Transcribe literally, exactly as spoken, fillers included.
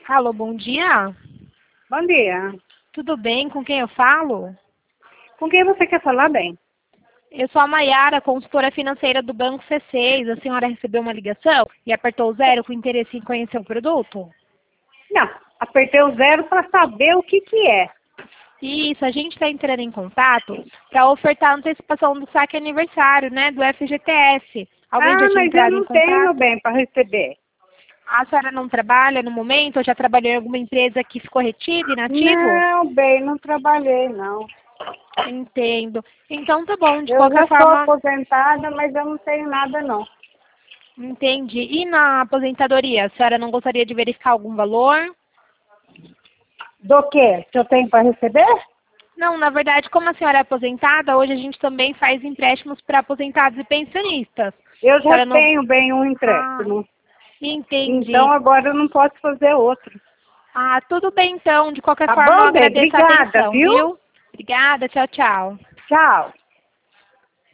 Alô, bom dia. Bom dia. Tudo bem? Com quem eu falo? Com quem você quer falar, bem? Eu sou a Maiara, consultora financeira do Banco C seis. A senhora recebeu uma ligação e apertou o zero com interesse em conhecer o produto? Não, apertei o zero para saber o que que é. Isso, a gente está entrando em contato para ofertar a antecipação do saque aniversário, né, do F G T S. Alguém já Ah, tinha mas eu entrado em não tenho, contato? bem, para receber. A senhora não trabalha no momento ou já trabalhou em alguma empresa que ficou retida, inativo? Não, bem, não trabalhei, não. Entendo. Então tá bom, de Eu qualquer já sou forma, aposentada, mas eu não tenho nada, não. entendi. E na aposentadoria, a senhora não gostaria de verificar algum valor? Do que? Que eu tenho para receber? Não, na verdade, como a senhora é aposentada, hoje a gente também faz empréstimos para aposentados e pensionistas. Eu A já senhora não... tenho, bem, um Ah, empréstimo. Então entendi. agora eu não posso fazer outro. Ah, tudo bem então. De qualquer Tá forma, eu bom, bem? agradeço a Obrigada, atenção, viu? viu? Obrigada, tchau, tchau. Tchau.